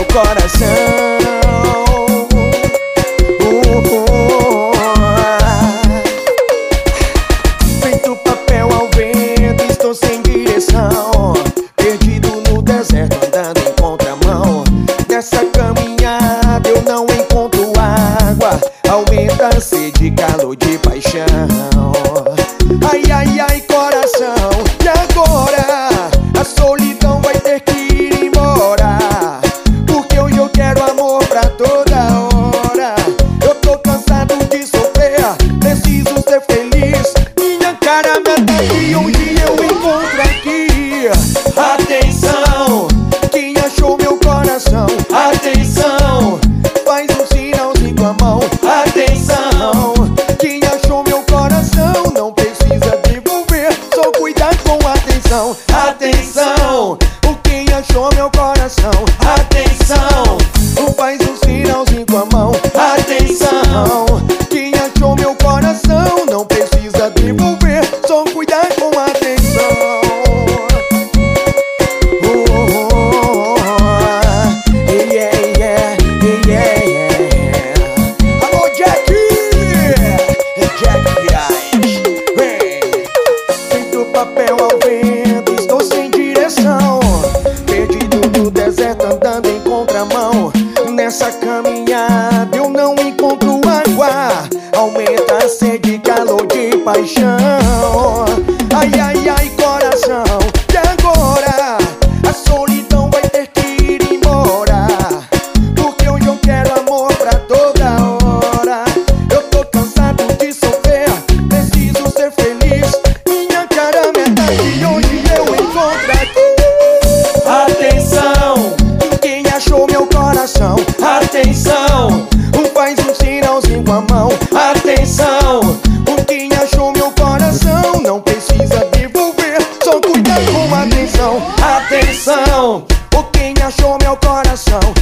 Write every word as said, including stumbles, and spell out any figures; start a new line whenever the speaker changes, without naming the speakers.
coração. Feito papel ao vento, estou sem direção, perdido no deserto, andando em contramão. Nessa caminhada eu não encontro água, aumenta a sede, calor de paixão. Ai, ai, ai, coração, e agora? A solidão vai ter que ir embora, porque hoje eu quero amor pra toda hora. Eu tô cansado de sofrer, preciso ser feliz. Minha cara me atrai, onde eu encontro aqui. Atenção, quem achou meu coração? Atenção, faz um sinalzinho com a mão. Atenção, quem achou meu coração? Não precisa devolver, só cuidar com atenção. Atenção, o quem achou meu coração? Atenção, faz um sinalzinho com a mão. Atenção, quem achou meu coração? Não precisa devolver, só cuidar com atenção. Oh, oh, oh, oh. Yeah, yeah, yeah, yeah. Alô, Jack! Jack Virais, vem. Feito papel ao vento, estou sem direção, perdido no deserto, andando em contramão. Nessa caminhada eu não encontro água, aumenta a sede, calor de paixão. Ai, ai, ai, coração, e agora? A solidão vai ter que ir embora, porque hoje eu quero amor pra toda hora. Eu tô cansado de sofrer, preciso ser feliz. Minha cara me atrai, onde eu encontro aqui. Atenção, quem achou meu coração? Atenção, faz um sinalzinho com a mão. Atenção, quem achou meu coração? Não precisa devolver, só cuidar com atenção. Atenção, quem achou meu coração?